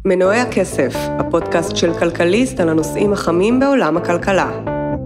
מנועי הכסף, הפודקאסט של כלכליסט על הנושאים החמים בעולם הכלכלה.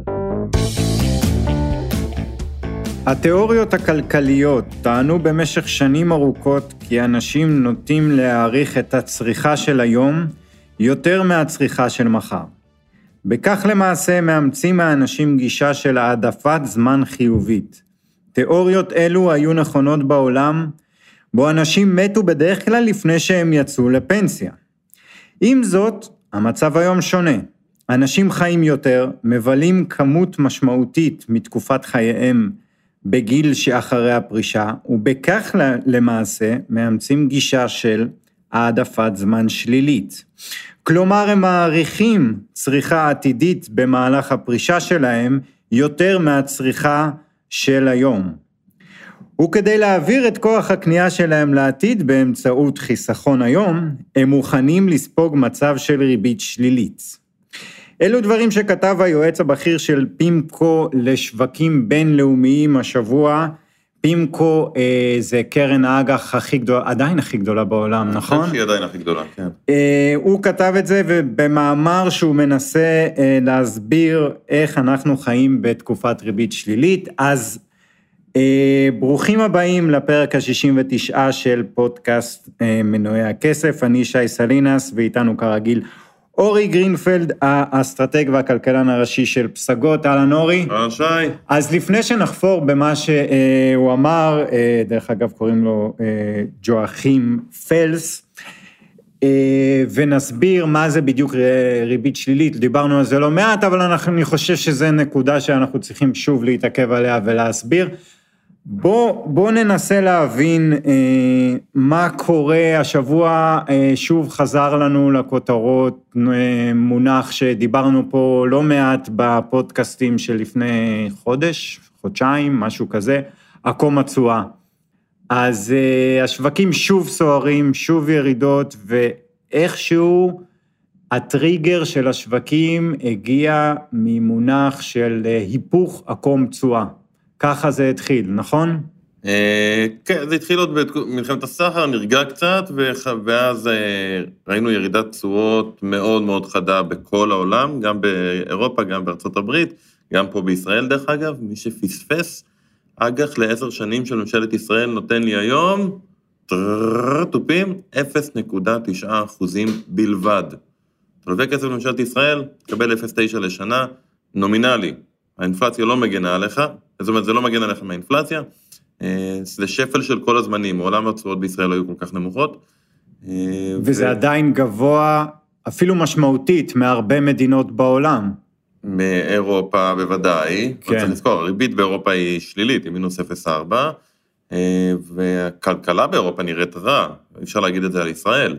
התיאוריות הכלכליות טענו במשך שנים ארוכות כי אנשים נוטים להעריך את הצריכה של היום יותר מהצריכה של מחר. בכך למעשה מאמצים האנשים גישה של העדפת זמן חיובית. תיאוריות אלו היו נכונות בעולם בו אנשים מתו בדרך כלל לפני שהם יצאו לפנסיה. עם זאת, המצב היום שונה. אנשים חיים יותר, מבלים כמות משמעותית מתקופת חייהם בגיל שאחרי הפרישה, ובכך למעשה מאמצים גישה של העדפת זמן שלילית. כלומר, הם מעריכים צריכה עתידית במהלך הפרישה שלהם יותר מהצריכה של היום. וכדי להעביר את כוח הקנייה שלהם לעתיד באמצעות חיסכון היום, הם מוכנים לספוג מצב של ריבית שלילית. אלו דברים שכתב היועץ הבכיר של פימקו לשווקים בינלאומיים השבוע. פימקו זה קרן האג"ח הכי גדולה, עדיין הכי גדולה בעולם, נכון? אני חושב שהיא עדיין הכי גדולה, כן. הוא כתב את זה ובמאמר שהוא מנסה להסביר איך אנחנו חיים בתקופת ריבית שלילית. אז ברוכים הבאים לפרק ה-69 של פודקאסט מנועי הכסף. אני שי סלינס ואיתנו כרגיל אורי גרינפלד, האסטרטג והכלכלן הראשי של פסגות. אהלן אורי. אהלן שי. אז לפני שנחפור במה שהוא אמר, דרך אגב קוראים לו ג'ואכים פלס, ונסביר מה זה בדיוק ריבית שלילית. דיברנו על זה לא מעט, אבל אני חושב שזה נקודה שאנחנו צריכים שוב להתעכב עליה ולהסביר. בוא ננסה להבין מה קורה. השבוע שוב חזר לנו לכותרות מונח שדיברנו פה לא מעט בפודקאסטים של לפני חודש, חודשיים, משהו כזה, עקום התשואה. אז השווקים שוב סוערים, שוב ירידות, ואיכשהו הטריגר של השווקים הגיע ממונח של היפוך עקום תשואה. ככה זה התחיל, נכון? כן, זה התחיל עוד במלחמת הסחר, נרגע קצת, ואז ראינו ירידת תשואות מאוד מאוד חדה בכל העולם, גם באירופה, גם בארצות הברית, גם פה בישראל דרך אגב. מי שפספס, אג"ח ל10 שנים של ממשלת ישראל נותן לי היום, טופים, 0.9% בלבד. תלווה כסף לממשלת ישראל, תקבל 0.9 לשנה, נומינלי. האינפלציה לא מגנה עליך, זאת אומרת, זה לא מגן עליך מהאינפלציה, זה שפל של כל הזמנים, מעולם התשואות בישראל לא היו כל כך נמוכות. וזה עדיין גבוה, אפילו משמעותית, מהרבה מדינות בעולם. מאירופה בוודאי, כן. צריך לזכור, הריבית באירופה היא שלילית, היא מינוס 0.4, והכלכלה באירופה נראית רע, אפשר להגיד את זה על ישראל.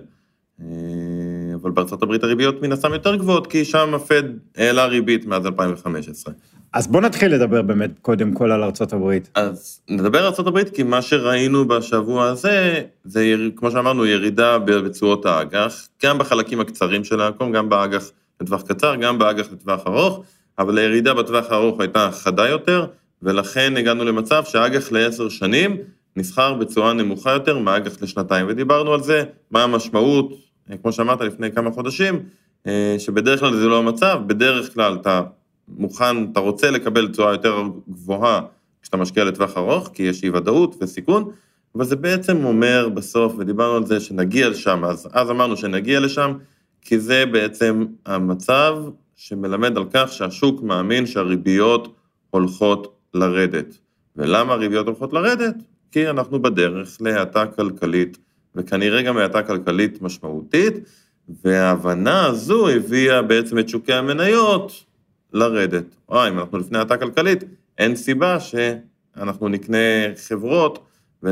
אבל בארצות הברית הריביות מן הסתם יותר גבוהות, כי שם הפד העלה ריבית מאז 2015. אז בוא נתחיל לדבר באמת קודם כל על ארצות הברית. אז נדבר על ארצות הברית, כי מה שראינו בשבוע הזה, זה כמו שאמרנו, ירידה בתשואות האג"ח, גם בחלקים הקצרים של העקום, גם באג"ח לטווח קצר, גם באג"ח לטווח ארוך, אבל הירידה בטווח הארוך הייתה חדה יותר, ולכן הגענו למצב שהאג"ח ל10 שנים נסחר בצורה נמוכה יותר מהאג"ח לשנתיים, ודיברנו על זה, מה המשמעות, כמו שאמרת לפני כמה חודשים, שבדרך כלל זה לא המצב, בדרך כלל אתה מוכן, אתה רוצה לקבל תשואה יותר גבוהה כשאתה משקיע לטווח ארוך, כי יש אי ודאות וסיכון, אבל זה בעצם אומר בסוף, ודיברנו על זה שנגיע לשם, אז אמרנו שנגיע לשם, כי זה בעצם המצב שמלמד על כך שהשוק מאמין שהריביות הולכות לרדת. ולמה הריביות הולכות לרדת? כי אנחנו בדרך להאטה כלכלית, וכנראה גם האטה כלכלית משמעותית, וההבנה הזו הביאה בעצם את שוקי המניות לרדת. אם אנחנו לפני האטה כלכלית, אין סיבה שאנחנו נקנה חברות,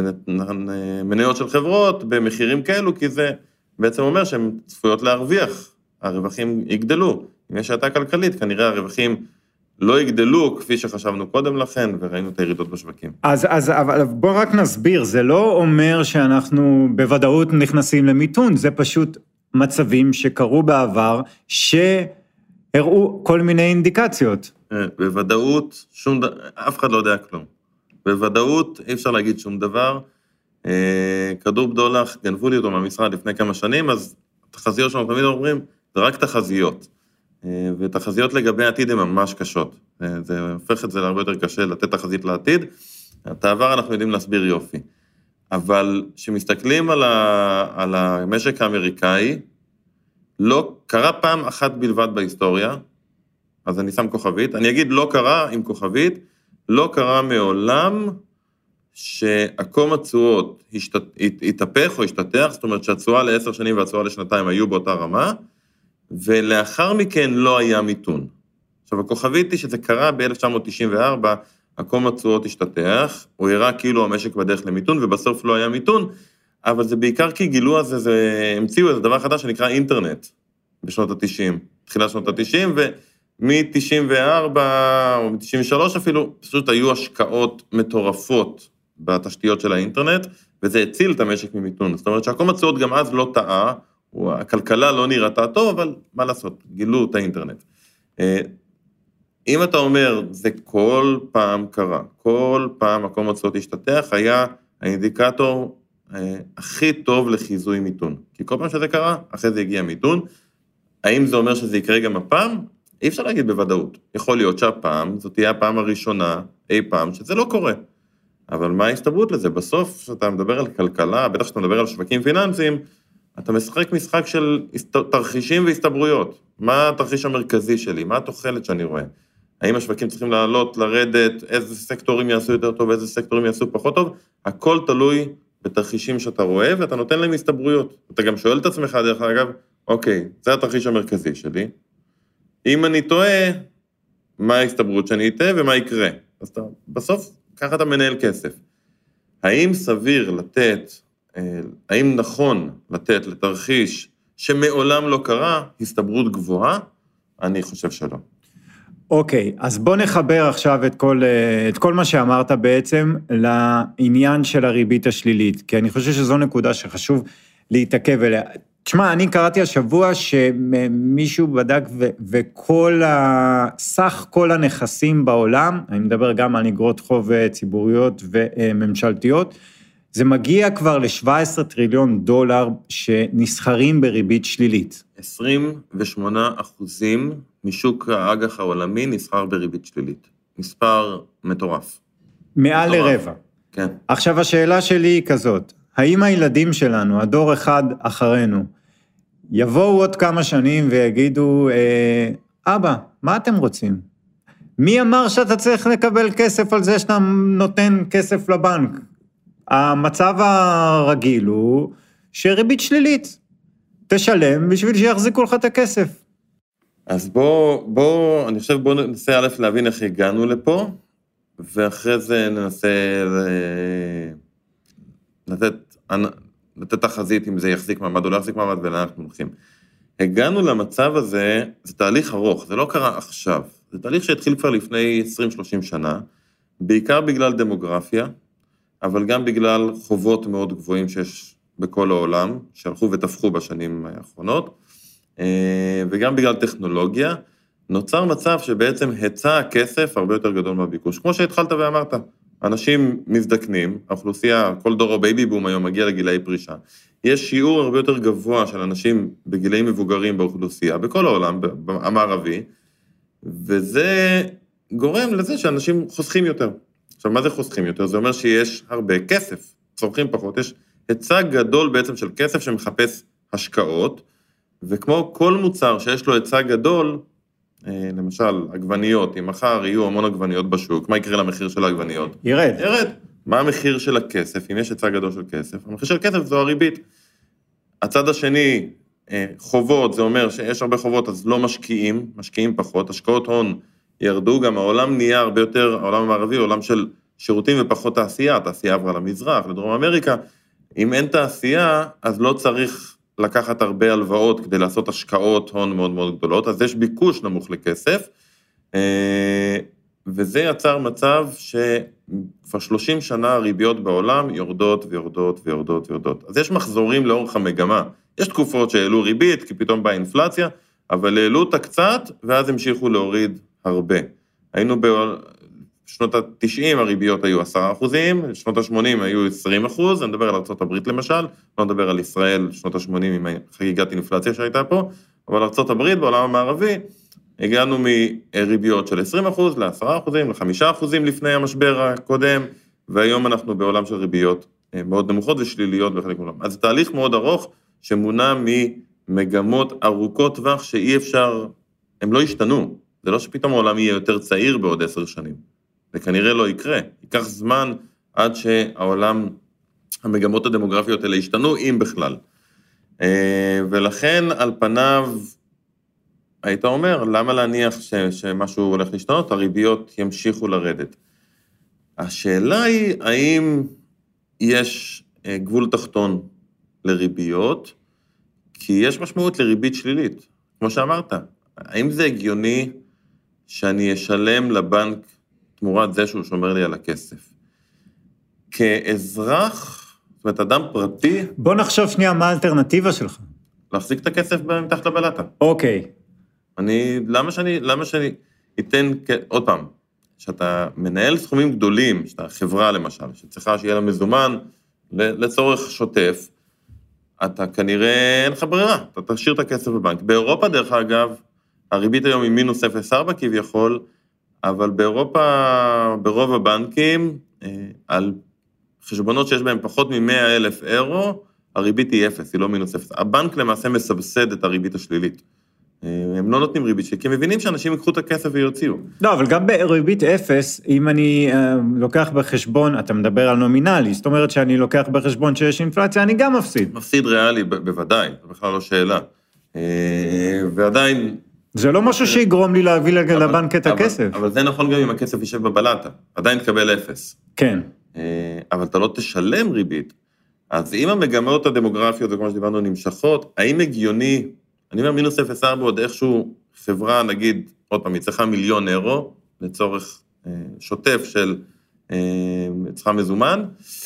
ומניות של חברות במחירים כאלו, כי זה בעצם אומר שהן צפויות להרוויח, הרווחים יגדלו. אם יש האטה כלכלית, כנראה הרווחים לא יגדלו כפי שחשבנו קודם לכן, וראינו את הירידות בשווקים. אבל בוא רק נסביר, זה לא אומר שאנחנו בוודאות נכנסים למיתון, זה פשוט מצבים שקרו בעבר, שהראו כל מיני אינדיקציות. בוודאות, אף אחד לא יודע כלום. בוודאות אי אפשר להגיד שום דבר, כדור בדולח, גנבו לי אותו מהמשרד לפני כמה שנים, אז התחזיות שלנו תמיד אומרים, זה רק תחזיות, ותחזיות לגבי העתיד הן ממש קשות, זה הופך את זה להרבה יותר קשה לתת תחזית לעתיד, את העבר אנחנו יודעים להסביר יופי, אבל כשמסתכלים על המשק האמריקאי, לא קרה פעם אחת בלבד בהיסטוריה, אז אני שם כוכבית, אני אגיד לא קרה עם כוכבית, לא קרה מעולם שעקום התשואות התהפך או השתתח, זאת אומרת שהתשואה ל10 שנים והתשואה לשנתיים היו באותה רמה, ולאחר מכן לא היה מיתון. עכשיו הכוכבית היא שזה קרה ב-1994, עקום התשואות השתתח, הוא הראה כאילו המשק בדרך למיתון, ובסוף לא היה מיתון, אבל זה בעיקר כי גילו על זה, המציאו איזה דבר חדש שנקרא אינטרנט, בשנות ה-90, תחילת שנות ה-90, מ-94 או מ-93 אפילו, פשוט היו השקעות מטורפות בתשתיות של האינטרנט, וזה הציל את המשק ממיתון. זאת אומרת שהעקום התשואות גם אז לא טעה, הכלכלה לא נראתה טוב, אבל מה לעשות, גילו את האינטרנט. אם אתה אומר, זה כל פעם קרה, כל פעם עקום התשואות השתתח, היה האינדיקטור הכי טוב לחיזוי מיתון. כי כל פעם שזה קרה, אחרי זה הגיע מיתון. האם זה אומר שזה יקרה גם הפעם? אי אפשר להגיד בוודאות. יכול להיות שהפעם, זאת תהיה הפעם הראשונה, אי פעם, שזה לא קורה. אבל מה ההסתברות לזה? בסוף, כשאתה מדבר על כלכלה, בטח כשאתה מדבר על שווקים פיננסיים, אתה משחק משחק של תרחישים והסתברויות. מה התרחיש המרכזי שלי? מה התוחלת שאני רואה? האם השווקים צריכים לעלות, לרדת, איזה סקטורים יעשו יותר טוב, איזה סקטורים יעשו פחות טוב? הכל תלוי בתרחישים שאתה רואה, ואתה נותן להם הסתברויות. אתה גם שואל את עצמך, דרך אגב, אוקיי, זה התרחיש המרכזי שלי. אם אני טועה, מה ההסתברות שאני אטעה ומה יקרה? אז אתה, בסוף, ככה אתה מנהל כסף. האם סביר לתת, האם נכון לתת לתרחיש שמעולם לא קרה, הסתברות גבוהה? אני חושב שלא. אוקיי, אז בוא נחבר עכשיו את כל מה שאמרת בעצם לעניין של הריבית השלילית, כי אני חושב שזו נקודה שחשוב להתעכב אליה. תשמע, אני קראתי השבוע שמישהו בדק סך כל הנכסים בעולם, אני מדבר גם על אגרות חוב ציבוריות וממשלתיות, זה מגיע כבר ל-17 טריליון דולר שנסחרים בריבית שלילית. 28% משוק האג"ח העולמי נסחר בריבית שלילית. מספר מטורף. מעל לרבע. כן. עכשיו השאלה שלי היא כזאת, האם הילדים שלנו, הדור אחד אחרינו, יבואו עוד כמה שנים ויגידו, אבא, מה אתם רוצים? מי אמר שאתה צריך לקבל כסף על זה שאתה נותן כסף לבנק? המצב הרגיל הוא שריבית שלילית, תשלם בשביל שיחזיקו לך את הכסף. אז אני חושב בוא ננסה א' להבין איך הגענו לפה, ואחרי זה ננסה לתת תחזית אם זה יחזיק מעמד או לא יחזיק מעמד ולאן אנחנו הולכים. הגענו למצב הזה, זה תהליך ארוך, זה לא קרה עכשיו, זה תהליך שהתחיל כבר לפני 20-30 שנה, בעיקר בגלל דמוגרפיה, אבל גם בגלל חובות מאוד גבוהים שיש בכל העולם, שהלכו ותפחו בשנים האחרונות, וגם בגלל טכנולוגיה, נוצר מצב שבעצם היצע הכסף הרבה יותר גדול מהביקוש. כמו שהתחלת ואמרת, אנשים מזדקנים, האוכלוסייה, כל דור הבייבי בום היום מגיע לגילאי פרישה, יש שיעור הרבה יותר גבוה של אנשים בגילאים מבוגרים באוכלוסייה, בכל העולם המערבי, וזה גורם לזה שאנשים חוסכים יותר. עכשיו, מה זה חוסכים יותר? זה אומר שיש הרבה כסף, צורכים פחות, יש היצע גדול בעצם של כסף שמחפש השקעות, וכמו כל מוצר שיש לו היצע גדול, למשל, עגבניות, אם מחר יהיו המון עגבניות בשוק, מה יקרה למחיר של העגבניות? ירד. מה המחיר של הכסף? אם יש היצע גדול של כסף, המחיר של כסף זו הריבית. הצד השני, חובות, זה אומר שיש הרבה חובות, אז לא משקיעים פחות, השקעות הון ירדו, גם העולם נהיה הרבה יותר, העולם המערבי, עולם של שירותים ופחות תעשייה, תעשייה עברה למזרח, לדרום אמריקה, אם אין תעשייה, אז לא צריך לקחת הרבה הלוואות כדי לעשות השקעות הון מאוד מאוד גדולות, אז יש ביקוש נמוך לכסף, וזה יצר מצב שכבר 30 שנה הריביות בעולם יורדות ויורדות ויורדות ויורדות. אז יש מחזורים לאורך המגמה, יש תקופות שהעלו ריבית, כי פתאום באה אינפלציה, אבל העלו אותה קצת, ואז המשיכו להוריד הרבה. היינו בשנות ה-90 הריביות היו 10%, בשנות ה-80 היו 20%, אני מדבר על ארצות הברית למשל, לא מדבר על ישראל, שנות ה-80 עם חגיגת אינפלציה שהייתה פה, אבל ארצות הברית בעולם המערבי, הגענו מריביות של 20% ל-10%, ל-5% לפני המשבר הקודם, והיום אנחנו בעולם של ריביות מאוד נמוכות ושליליות בחלק מהעולם. אז זה תהליך מאוד ארוך שמונע ממגמות ארוכות טווח שאי אפשר, הם לא ישתנו. זה לא שפתאום העולם יהיה יותר צעיר בעוד 10 שנים. זה כנראה לא יקרה. ייקח זמן עד שהעולם, המגמות הדמוגרפיות האלה ישתנו, אם בכלל. ולכן על פניו, היית אומר, למה להניח שמשהו הולך להשתנות? הריביות ימשיכו לרדת. השאלה היא, האם יש גבול תחתון לריביות? כי יש משמעות לריבית שלילית, כמו שאמרת. האם זה הגיוני שאני אשלם לבנק תמורת זה שהוא שומר לי על הכסף? כאזרח, זאת אומרת, אדם פרטי... בוא נחשוב שנייה מה האלטרנטיבה שלך. להחזיק את הכסף מתחת לבלטה. אוקיי. למה שאני אתן, עוד פעם, שאתה מנהל סכומים גדולים, שאתה חברה למשל, שצריכה שיהיה לה מזומן לצורך שוטף, אתה כנראה אין לך ברירה, אתה תשאיר את הכסף בבנק. באירופה, דרך אגב, הריבית היום היא מינוס 0.4 כביכול, אבל באירופה, ברוב הבנקים, על חשבונות שיש בהם פחות מ-100,000 אירו, הריבית היא 0, היא לא מינוס 0. הבנק למעשה מסבסד את הריבית השלילית. הם לא נותנים ריבית שלילית, כי הם מבינים שאנשים יקחו את הכסף ויוציאו. לא, אבל גם בריבית 0, אם אני לוקח בחשבון, אתה מדבר על נומינלי, זאת אומרת שאני לוקח בחשבון שיש אינפלציה, אני גם מפסיד. מפסיד ריאלי, בוודאי, זה בכלל לא שאלה. ועדיין... זה לא משהו שיגרום לי להביא לבנק את הכסף. אבל זה נכון גם אם הכסף יישב בבלטה, עדיין תקבל 0. כן. אבל אתה לא תשלם ריבית. אז אם המגמות הדמוגרפיות, וכמו שדיברנו, נמשכות, האם הגיוני, אני אומר מינוס 0.4 עוד איכשהו חברה, נגיד, עוד פעם, היא צריכה 1,000,000 אירו, לצורך שוטף של צריכה מזומן,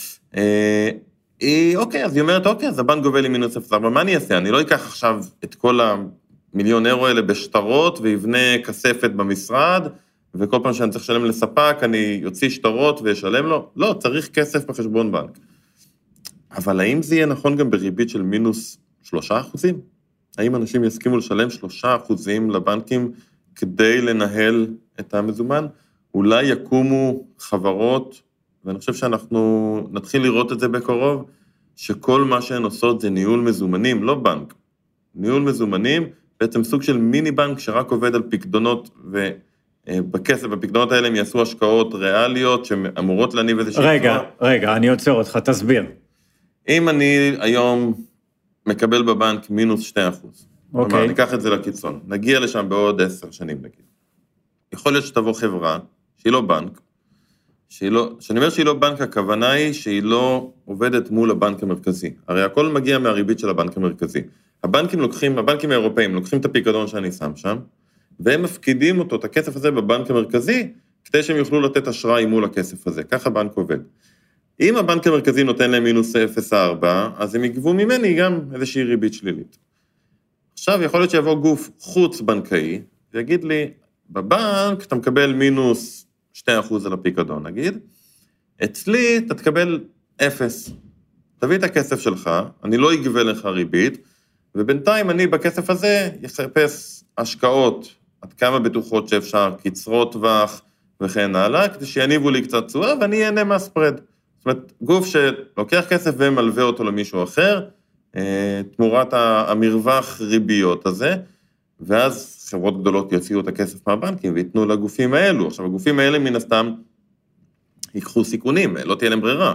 אוקיי, אז היא אומרת, אוקיי, אז הבנק גובה לי מינוס 0.4, מה אני אעשה? אני לא אקח עכשיו את כל 1,000,000 אירו האלה בשטרות, ויבנה כספת במשרד, וכל פעם שאני צריך לשלם לספק, אני יוציא שטרות וישלם לו. לא, צריך כסף בחשבון בנק. אבל האם זה יהיה נכון גם בריבית של מינוס 3%? האם אנשים יסכימו לשלם 3% לבנקים כדי לנהל את המזומן? אולי יקומו חברות, ואני חושב שאנחנו נתחיל לראות את זה בקרוב, שכל מה שהן עושות זה ניהול מזומנים, לא בנק. ניהול מזומנים, בעצם סוג של מיני בנק שרק עובד על פקדונות, ובכסף, בפקדונות האלה הם יעשו השקעות ריאליות, שאמורות להניב איזושהי... רגע, אני עוצר אותך, תסביר. אם אני היום מקבל בבנק מינוס 2%, אוקיי. אני אקח את זה לקיצון, נגיע לשם בעוד 10 שנים נגיד. יכול להיות שתבוא חברה, שהיא לא בנק, שאני אומר שהיא לא בנק, הכוונה היא שהיא לא עובדת מול הבנק המרכזי. הרי הכל מגיע מהריבית של הבנק המרכזי. הבנקים האירופאים לוקחים את הפיקדון שאני שם שם, והם מפקידים אותו, את הכסף הזה בבנק המרכזי, כדי שהם יוכלו לתת אשראי מול הכסף הזה. ככה הבנק עובד. אם הבנק המרכזי נותן להם מינוס 0.4, אז הם יגבו ממני גם איזושהי ריבית שלילית. עכשיו יכול להיות שיבוא גוף חוץ בנקאי, ויגיד לי, בבנק אתה מקבל מינוס 2% על הפיקדון, נגיד, אצלי אתה תקבל 0. תביא את הכסף שלך, אני לא אגבה לך ריבית, ובינתיים אני בכסף הזה יחפש השקעות, עד כמה בטוחות שאפשר, קצרות טווח וכן הלאה, כדי שיניבו לי קצת תשואה, ואני אהנה מהספרד. זאת אומרת, גוף שלוקח כסף ומלווה אותו למישהו אחר, תמורת המרווח ריביות הזה, ואז חברות גדולות יוציאו את הכסף מהבנקים ויתנו לגופים האלו. עכשיו, הגופים האלה מן הסתם ייקחו סיכונים, לא תהיה להם ברירה.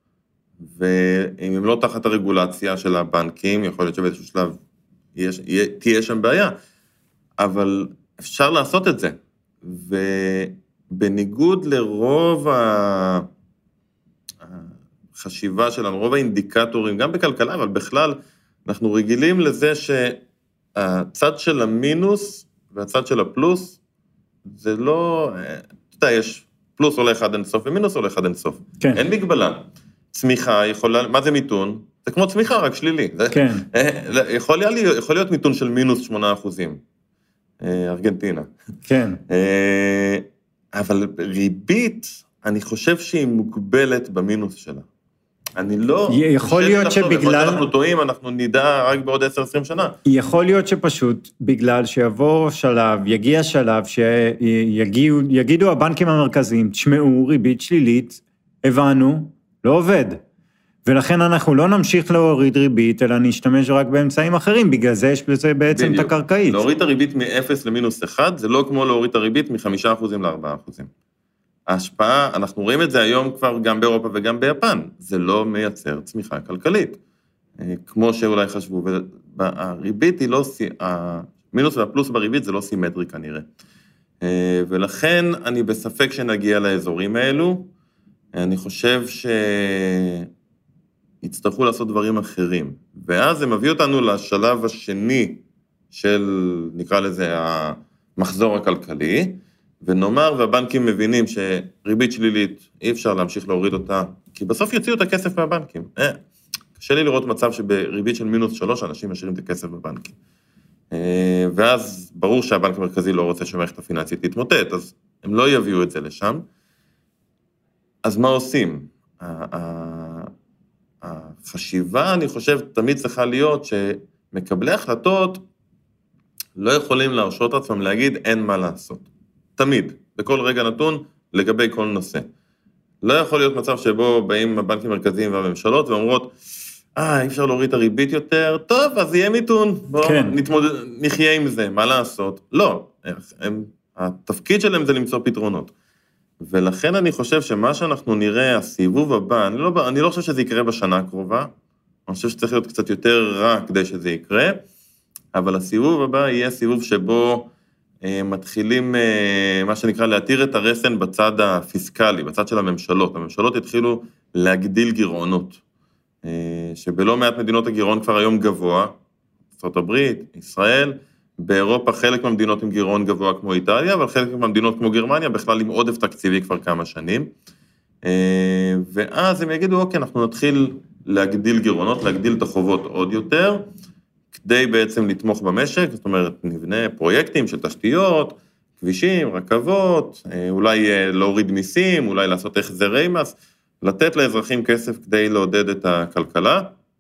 ואם הם לא תחת הרגולציה של הבנקים, יכול להיות שבאיזשהו שלב תהיה שם בעיה, אבל אפשר לעשות את זה. ובניגוד לרוב החשיבה שלנו, רוב האינדיקטורים, גם בכלכלה, אבל בכלל, אנחנו רגילים לזה שהצד של המינוס והצד של הפלוס, זה לא, אתה יודע, יש פלוס עולה אחד אינסוף ומינוס עולה אחד אינסוף. כן. אין מגבלה. צמיחה יכולה, מה זה מיתון? זה כמו צמיחה, רק שלילי. כן. יכול להיות מיתון של מינוס 8%. ארגנטינה. כן. אבל ריבית, אני חושב שהיא מוגבלת במינוס שלה. אני לא... יכול להיות שבגלל... אנחנו טועים, אנחנו נדע רק בעוד 10-20 שנה. יכול להיות שפשוט בגלל שיבוא שלב, יגיע שלב שיגידו הבנקים המרכזיים, תשמעו, ריבית שלילית, הבנו, לא עובד. ולכן אנחנו לא נמשיך להוריד ריבית, אלא נשתמש רק באמצעים אחרים, בגלל זה יש בזה בעצם את הקרקעית. להוריד את הריבית מ-0 ל-1, זה לא כמו להוריד את הריבית מ-5% ל-4%. ההשפעה, אנחנו רואים את זה היום כבר גם באירופה וגם ביפן, זה לא מייצר צמיחה כלכלית, כמו שאולי חשבו, והריבית היא לא, המינוס והפלוס בריבית זה לא סימטרי כנראה. ולכן אני בספק שנגיע לאזורים האלו, אני חושב שיצטרכו לעשות דברים אחרים, ואז זה מביא אותנו לשלב השני של, נקרא לזה, המחזור הכלכלי, ונאמר, והבנקים מבינים שריבית שלילית, אי אפשר להמשיך להוריד אותה, כי בסוף יוציאו את הכסף מהבנקים. קשה לי לראות מצב שבריבית של -3, אנשים משאירים את הכסף בבנקים. ואז ברור שהבנק המרכזי לא רוצה שהמערכת הפיננסית תתמוטט, אז הם לא יביאו את זה לשם. אז מה עושים? החשיבה, אני חושב, תמיד צריכה להיות שמקבלי החלטות לא יכולים להרשות עצמם להגיד אין מה לעשות. תמיד, בכל רגע נתון, לגבי כל נושא. לא יכול להיות מצב שבו באים הבנקים המרכזיים והממשלות ואומרות, אי אפשר להוריד את הריבית יותר, טוב, אז יהיה מיתון, בואו נחיה עם זה, מה לעשות? לא, התפקיד שלהם זה למצוא פתרונות. ולכן אני חושב שמה שאנחנו נראה, הסיבוב הבא, אני לא חושב שזה יקרה בשנה הקרובה, אני חושב שצריך להיות קצת יותר רע כדי שזה יקרה, אבל הסיבוב הבא יהיה סיבוב שבו מתחילים, מה שנקרא, להתיר את הרסן בצד הפיסקלי, בצד של הממשלות. הממשלות התחילו להגדיל גירעונות, שבלא מעט מדינות הגירעון כבר היום גבוה, ארצות הברית, ישראל, באירופה חלק מהמדינות עם גירעון גבוה כמו איטליה, אבל חלק מהמדינות כמו גרמניה בכלל עם עודף תקציבי כבר כמה שנים. ואז הם יגידו, אוקיי, אנחנו נתחיל להגדיל גירעונות, להגדיל את החובות עוד יותר, כדי בעצם לתמוך במשק, זאת אומרת, נבנה פרויקטים של תשתיות, כבישים, רכבות, אולי להוריד מיסים, אולי לעשות החזרי מס, לתת לאזרחים כסף כדי לעודד את הכלכלה,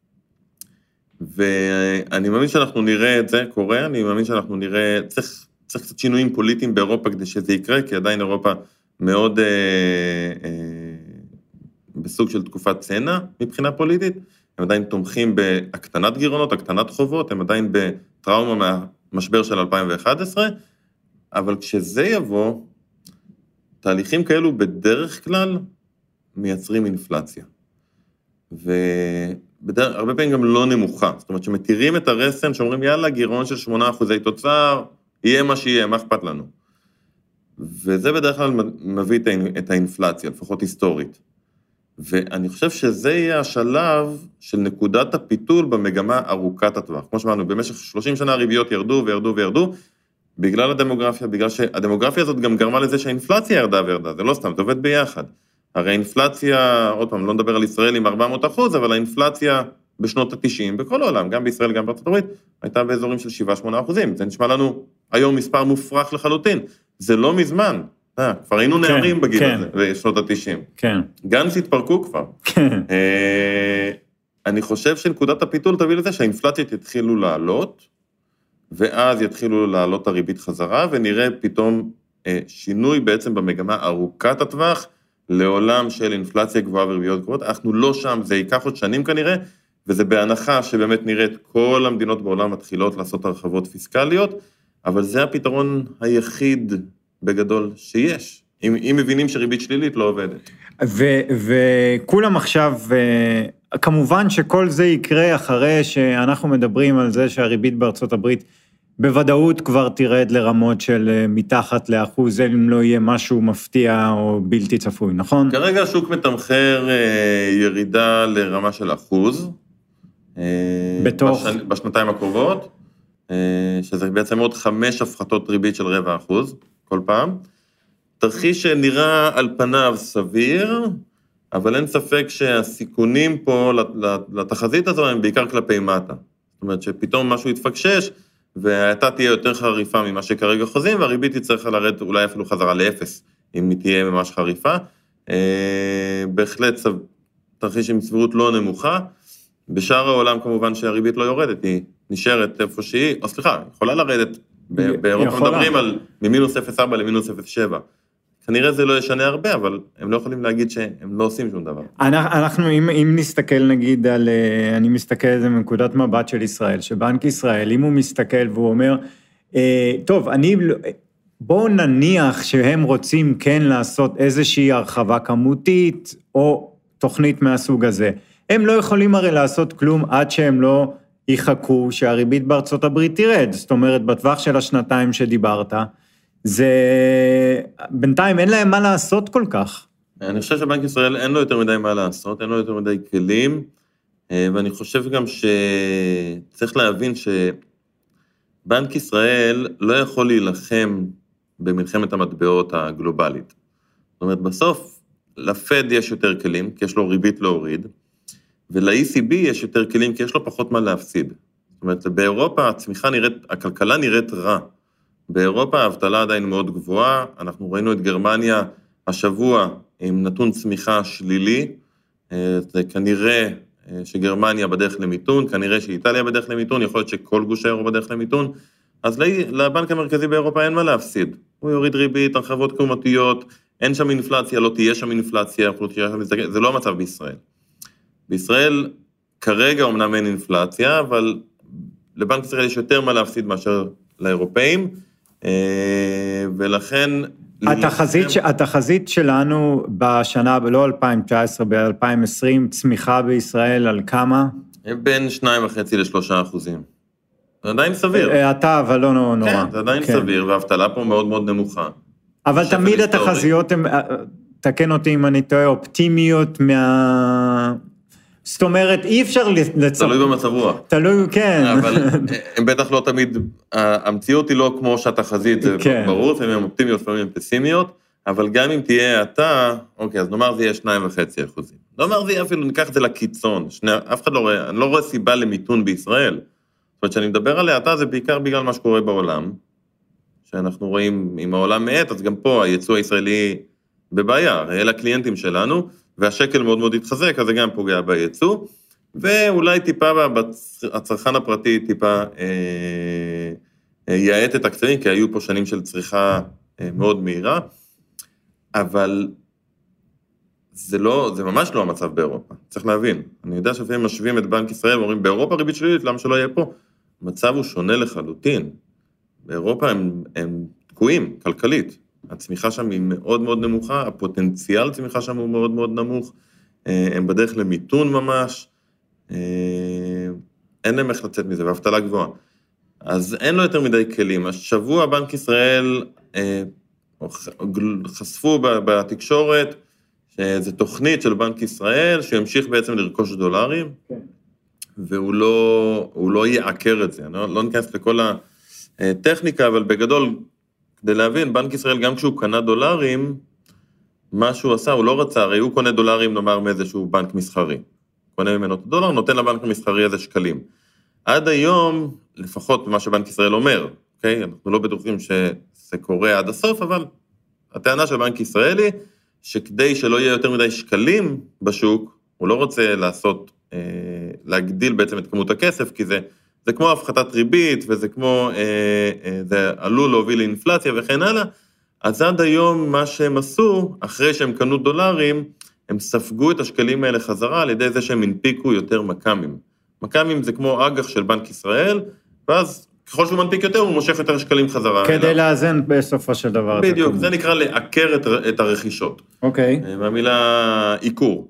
ואני מאמין שאנחנו נראה את זה קורה, אני מאמין שאנחנו נראה, צריך קצת שינויים פוליטיים באירופה כדי שזה יקרה, כי עדיין אירופה מאוד בסוג של תקופת צנע מבחינה פוליטית, הם עדיין תומכים בהקטנת גירעונות, הקטנת חובות, הם עדיין בטראומה מהמשבר של 2011, אבל כשזה יבוא, תהליכים כאלו בדרך כלל מייצרים אינפלציה. והרבה פעמים גם לא נמוכה, זאת אומרת שמתירים את הרסן, שאומרים יאללה, גירעון של 8% תוצר, יהיה מה שיהיה, מה אכפת לנו. וזה בדרך כלל מביא את האינפלציה, לפחות היסטורית. ואני חושב שזה יהיה השלב של נקודת הפיתול במגמה ארוכת הטווח. כמו שאמרנו, במשך 30 שנה הריביות ירדו וירדו וירדו, בגלל הדמוגרפיה, בגלל שהדמוגרפיה הזאת גם גרמה לזה שהאינפלציה ירדה וירדה, זה לא סתם, זה עובד ביחד. הרי האינפלציה, עוד פעם, לא נדבר על ישראל עם 400%, אבל האינפלציה בשנות ה-90, בכל העולם, גם בישראל, גם בארצות הברית, הייתה באזורים של 7-8%. זה נשמע לנו היום מספר מופרך לחלוטין. זה לא מזמן. כבר היינו נערים בגיל הזה, בשנות ה-90. כן. גנץ התפרקו כבר. כן. אני חושב שנקודת הפיתול תביא לזה שהאינפלציות יתחילו לעלות, ואז יתחילו לעלות הריבית חזרה, ונראה פתאום שינוי בעצם במגמה ארוכת הטווח, לעולם של אינפלציה גבוהה וריביות גבוהות. אנחנו לא שם, זה ייקח עוד שנים כנראה, וזה בהנחה שבאמת נראה את כל המדינות בעולם מתחילות לעשות הרחבות פיסקליות, אבל זה הפתרון היחיד בגדול שיש, אם מבינים שריבית שלילית לא עובדת. וכולם עכשיו, כמובן שכל זה יקרה אחרי שאנחנו מדברים על זה שהריבית בארצות הברית בוודאות כבר תרד לרמות של מתחת לאחוז, אם לא יהיה משהו מפתיע או בלתי צפוי, נכון? כרגע השוק מתמחר ירידה לרמה של 1%, בשנתיים הקרובות, שזה בעצם עוד 5 הפחתות ריבית של 0.25% כל פעם. תרחיש שנראה על פניו סביר, אבל אין ספק שהסיכונים פה לתחזית הזו הם בעיקר כלפי מטה. זאת אומרת שפתאום משהו יתפקשש, והייתה תהיה יותר חריפה ממה שכרגע חוזים, והריבית יצטרך לרדת אולי אפילו חזרה ל0, אם היא תהיה ממש חריפה. בהחלט תרחיש עם סבירות לא נמוכה. בשאר העולם כמובן שהריבית לא יורדת, היא נשארת איפה שהיא, או סליחה, יכולה לרדת, באירופה מדברים על ממינוס 0.4 למינוס 0.7. כנראה זה לא ישנה הרבה, אבל הם לא יכולים להגיד שהם לא עושים שום דבר. אנחנו, אם נסתכל נגיד על, אני מסתכל על זה מנקודת מבט של ישראל, שבנק ישראל, אם הוא מסתכל והוא אומר, טוב, בואו נניח שהם רוצים כן לעשות איזושהי הרחבה כמותית, או תוכנית מהסוג הזה. הם לא יכולים הרי לעשות כלום עד שהם לא יחכו שהריבית בארצות הברית תירד, זאת אומרת, בטווח של השנתיים שדיברת, זה, בינתיים אין להם מה לעשות כל כך. אני חושב שבנק ישראל אין לו יותר מדי מה לעשות, אין לו יותר מדי כלים, ואני חושב גם שצריך להבין שבנק ישראל לא יכול להילחם במלחמת המטבעות הגלובלית. זאת אומרת, בסוף לפד יש יותר כלים, כי יש לו ריבית להוריד, ול-ECB יש יותר כלים, כי יש לו פחות מה להפסיד. זאת אומרת, באירופה הכלכלה נראית רע. באירופה האבטלה עדיין מאוד גבוהה, אנחנו ראינו את גרמניה השבוע עם נתון צמיחה שלילי, זה כנראה שגרמניה בדרך למיתון, כנראה שאיטליה בדרך למיתון, יכול להיות שכל גוש האירו בדרך למיתון, אז לבנק המרכזי באירופה אין מה להפסיד. הוא יוריד ריבית, הרחבות כמותיות, אין שם אינפלציה, לא תהיה שם אינפלציה, זה לא המצב בישראל. בישראל כרגע אמנם אין אינפלציה, אבל לבנק ישראל יש יותר מה להפסיד מאשר לאירופאים, ולכן... התחזית שלנו בשנה, לא 2019, ב-2020, צמיחה בישראל על כמה? בין 2.5% ל3%. זה עדיין סביר. אבל לא נורא. כן, זה עדיין סביר, והאבטלה פה מאוד מאוד נמוכה. אבל תמיד התחזיות הן, תקן אותי אם אני טועה, אופטימיות זאת אומרת, אי אפשר תלוי במצב רוח. תלוי, כן. אבל הם בטח לא תמיד, המציאות היא לא כמו שהתחזית, זה ברור, הם אופטימיות, לפעמים הם פסימיות, אבל גם אם תהיה האטה, אוקיי, אז נאמר זה יהיה 2.5%. נאמר זה יהיה אפילו, ניקח את זה לקיצון, אף אחד לא רואה, אני לא רואה סיבה למיתון בישראל. זאת אומרת, שאני מדבר על האטה, זה בעיקר בגלל מה שקורה בעולם, שאנחנו רואים, אם העולם מעט, אז גם פה היצוא הישראלי בבעיה, אלה הקליינטים שלנו, והשקל מאוד מאוד התחזק, אז זה גם פוגע ביצוא, ואולי טיפה הצרכן הפרטי טיפה יעט את הקצרים, כי היו פה שנים של צריכה מאוד מהירה, אבל זה ממש לא המצב באירופה, צריך להבין. אני יודע שפעמים משווים את בנק ישראל, ואומרים, באירופה ריבית שלילית, למה שלא יהיה פה? המצב הוא שונה לחלוטין. באירופה הם תקועים, כלכלית. הצמיחה שם היא מאוד מאוד נמוכה, הפוטנציאל צמיחה שם הוא מאוד מאוד נמוך, הם בדרך למיתון ממש, אין להם איך לצאת מזה, והאבטלה גבוהה. אז אין לו יותר מדי כלים. השבוע בנק ישראל חשפו בתקשורת, שזה תוכנית של בנק ישראל, שימשיך בעצם לרכוש דולרים, והוא לא יעקר את זה. לא ניכנס לכל הטכניקה, אבל בגדול, כדי להבין, בנק ישראל, גם כשהוא קנה דולרים, מה שהוא עשה, הוא לא רצה, הרי הוא קונה דולרים, נאמר, מאיזשהו בנק מסחרי. קונה ממנו את הדולר, נותן לבנק המסחרי איזה שקלים. עד היום, לפחות מה שבנק ישראל אומר, אוקיי? אנחנו לא בטוחים שזה קורה עד הסוף, אבל הטענה של בנק ישראלי, שכדי שלא יהיה יותר מדי שקלים בשוק, הוא לא רוצה להגדיל בעצם את כמות הכסף, כי זה כמו הפחתת ריבית, וזה כמו, זה עלול להוביל לאינפלציה וכן הלאה, אז עד היום מה שהם עשו, אחרי שהם קנו דולרים, הם ספגו את השקלים האלה חזרה, על ידי זה שהם הנפיקו יותר מקמים. מקמים זה כמו אג"ח של בנק ישראל, ואז ככל שהוא מנפיק יותר, הוא מושך יותר שקלים חזרה. כדי לאזן בסופו של דבר. בדיוק, זה נקרא לעקר את הרכישות. אוקיי. מהמילה עיקור.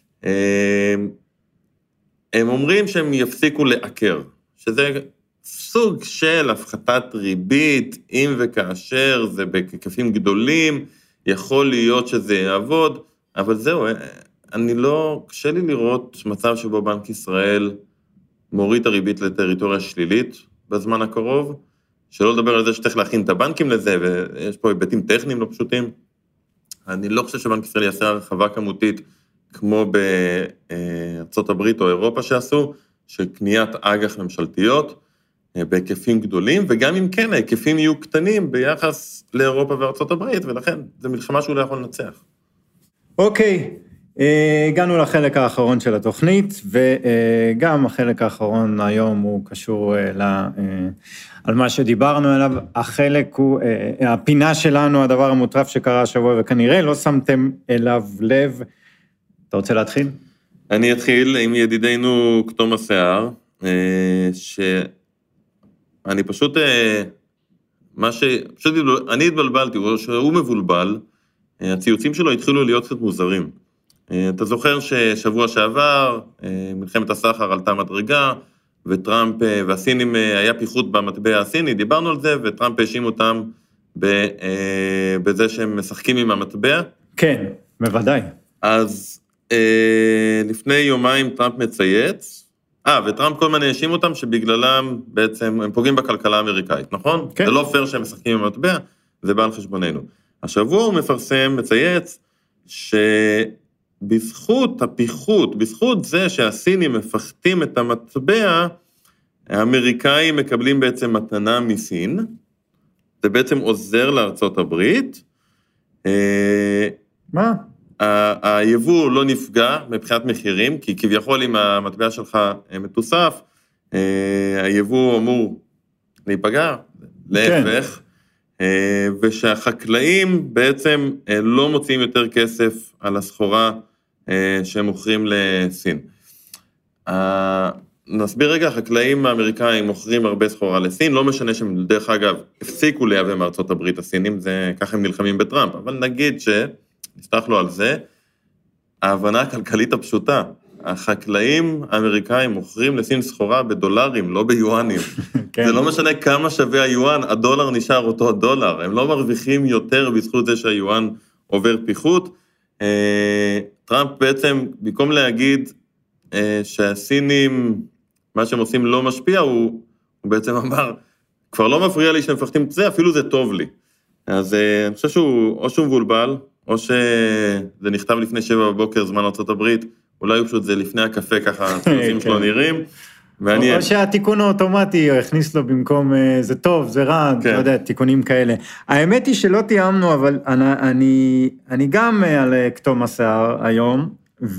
הם אומרים שהם יפסיקו לעקר. שזה סוג של הפחתת ריבית, אם וכאשר זה בהיקפים גדולים, יכול להיות שזה יעבוד, אבל זהו, קשה לי לראות מצב שבו בנק ישראל מוריד הריבית לטריטוריה שלילית בזמן הקרוב, שלא לדבר על זה שצריך להכין את הבנקים לזה, ויש פה היבטים טכניים לא פשוטים. אני לא חושב שבנק ישראל יעשה הרחבה כמותית, כמו בארצות הברית או אירופה שעשו, של קניית אג"ח ממשלתיות, בהיקפים גדולים, וגם אם כן, ההיקפים יהיו קטנים ביחס לאירופה וארצות הברית, ולכן זו מלחמה שאולי יכול לנצח. אוקיי, הגענו לחלק האחרון של התוכנית, וגם החלק האחרון היום הוא קשור על מה שדיברנו עליו. החלק הוא, הפינה שלנו, הדבר המוטרף שקרה השבוע, וכנראה לא שמתם אליו לב. אתה רוצה להתחיל? אני אתחיל עם ידידנו כתום השיער, שאני פשוט, אני התבלבלתי, הוא מבולבל, הציוצים שלו התחילו להיות קצת מוזרים. אתה זוכר ששבוע שעבר, מלחמת הסחר עלתה מדרגה, וטראמפ והסינים, היה פיחות במטבע הסיני, דיברנו על זה, וטראמפ האשים אותם בזה שהם משחקים עם המטבע. כן, בוודאי. אז לפני יומיים טראמפ מצייץ, וטראמפ כל הזמן האשים אותם שבגללם בעצם הם פוגעים בכלכלה האמריקאית, נכון? כן. זה לא פייר שהם משחקים עם המטבע, זה בא על חשבוננו. השבוע הוא מפרסם, מצייץ, שבזכות הפיחות, בזכות זה שהסינים מפחתים את המטבע, האמריקאים מקבלים בעצם מתנה מסין, זה בעצם עוזר לארצות הברית. מה? היבוא לא נפגע מבחינת מחירים, כי כביכול אם המטבע שלך מתוסף, היבוא אמור להיפגע, להפך, ושהחקלאים בעצם לא מוציאים יותר כסף על הסחורה שהם מוכרים לסין. נסביר רגע, החקלאים האמריקאים מוכרים הרבה סחורה לסין, לא משנה שהם דרך אגב הפסיקו לייבא מארצות הברית הסינים, זה ככה הם נלחמים בטראמפ, אבל נגיד נפתח לו על זה, ההבנה הכלכלית הפשוטה, החקלאים האמריקאים מוכרים לסין סחורה בדולרים, לא ביואנים. כן. זה לא משנה כמה שווה היואן, הדולר נשאר אותו דולר, הם לא מרוויחים יותר בזכות זה שהיואן עובר פיחות. טראמפ בעצם, במקום להגיד שהסינים, מה שהם עושים לא משפיע, הוא בעצם אמר, כבר לא מפריע לי שהם מפחתים את זה, אפילו זה טוב לי. אז אני חושב או שהוא מבולבל, או שזה נכתב לפני 7 בבוקר, זמן ארצות הברית, אולי פשוט זה לפני הקפה, ככה הציוצים שלו נראים, או שהתיקון האוטומטי הכניס לו במקום, זה טוב, זה רע, אתה יודע, תיקונים כאלה. האמת היא שלא תיאמנו, אבל אני גם על כתום השיער היום,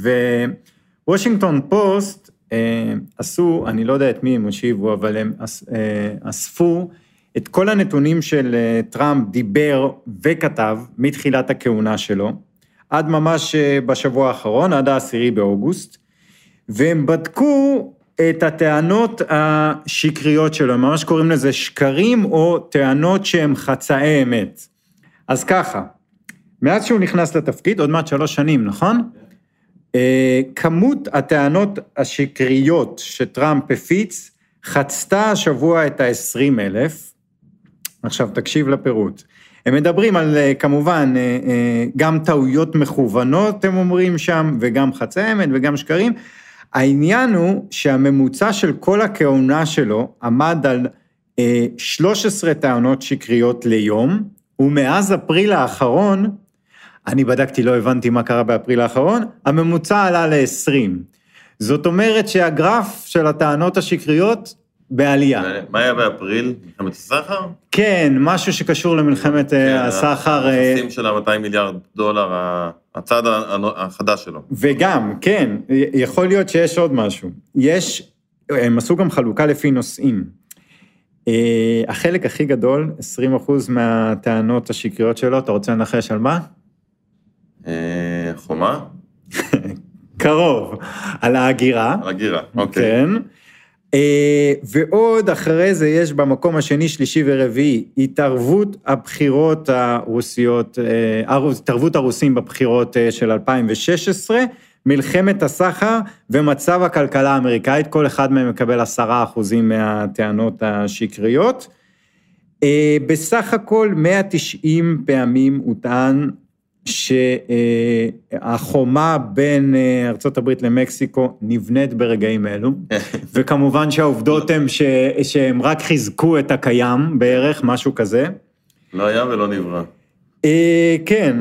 ווושינגטון פוסט עשו, אני לא יודע את מי הם הושיבו, אבל הם אספו את כל הנתונים של טראמפ דיבר וכתב מתחילת הכהונה שלו, עד ממש בשבוע האחרון, עד ה10 באוגוסט, והם בדקו את הטענות השקריות שלו, הם ממש קוראים לזה שקרים או טענות שהם חצאי אמת. אז ככה, מאז שהוא נכנס לתפקיד, עוד מעט 3 שנים, נכון? כמות הטענות השקריות שטראמפ הפיץ, חצתה השבוע את ה-20,000, עכשיו תקשיב לפירוט, הם מדברים על כמובן גם טעויות מכוונות הם אומרים שם, וגם חצאי אמת וגם שקרים, העניין הוא שהממוצע של כל הכהונה שלו עמד על 13 טענות שקריות ליום, ומאז אפריל האחרון, אני בדקתי לא הבנתי מה קרה באפריל האחרון, הממוצע עלה ל-20, זאת אומרת שהגרף של הטענות השקריות בעלייה. מה היה באפריל? מלחמת הסחר? כן, משהו שקשור למלחמת הסחר. היחסים של $200 מיליארד, הצד החדש שלו. וגם, כן, יכול להיות שיש עוד משהו. הם עשו גם חלוקה לפי נושאים. החלק הכי גדול, 20% מהטענות השקריות שלו, אתה רוצה לנחש על מה? חומה? קרוב, על ההגירה. על ההגירה, אוקיי. כן. ועוד אחרי זה יש במקום השני, שלישי ורביעי, התערבות הבחירות הרוסיות, התערבות הרוסים בבחירות של 2016, מלחמת הסחר ומצב הכלכלה האמריקאית, כל אחד מהם מקבל 10% מהטענות השקריות. בסך הכל 190 פעמים הוא טען שהחומה בין ארצות הברית למקסיקו נבנית ברגעים אלו, וכמובן שהעובדות הן שהם רק חיזקו את הקיים בערך, משהו כזה. לא היה ולא נברא. כן,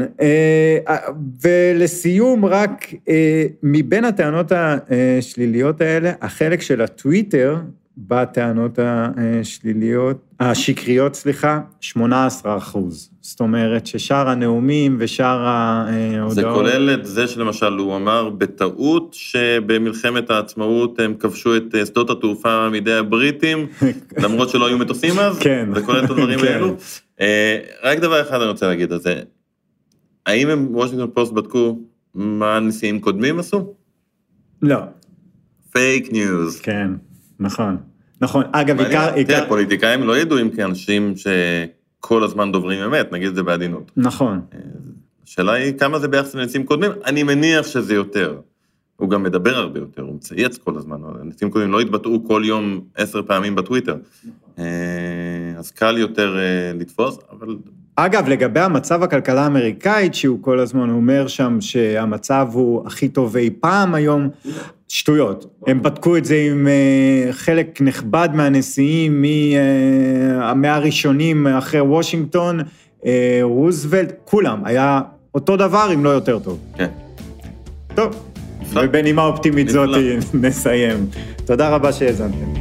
ולסיום רק מבין הטענות השליליות האלה, החלק של הטוויטר בטענות השקריות, 18%. זאת אומרת ששאר הנאומים ושאר ההודעות... זה כולל את זה שלמשל הוא אמר בטעות שבמלחמת העצמאות הם כבשו את שדות התעופה מידי הבריטים, למרות שלא היו מטוסים אז, כן. זה כולל את הדברים האלו. רק דבר אחד אני רוצה להגיד על זה, האם הם וושינגטון פוסט בדקו מה נשיאים קודמים עשו? לא. פייק ניוז. כן, נכון. נכון, אגב, תראה, פוליטיקאים לא ידועים כאנשים שכל הזמן דוברים אמת, נגיד את זה בעדינות. נכון. השאלה היא כמה זה ביחס לנשיאים קודמים, אני מניח שזה יותר. הוא גם מדבר הרבה יותר, הוא מצייץ כל הזמן, נשיאים קודמים לא התבטאו כל יום 10 פעמים בטוויטר, אז קל יותר לתפוס, אבל... אגב, לגבי המצב הכלכלה האמריקאית, שהוא כל הזמן אומר שם שהמצב הוא הכי טוב אי פעם היום, שטויות. הם בדקו את זה עם חלק נכבד מהנשיאים, מהראשונים אחרי וושינגטון, רוזוולט, כולם, היה אותו דבר אם לא יותר טוב. כן. טוב, ובנימה אופטימית זאת נסיים. תודה רבה שהאזנתם.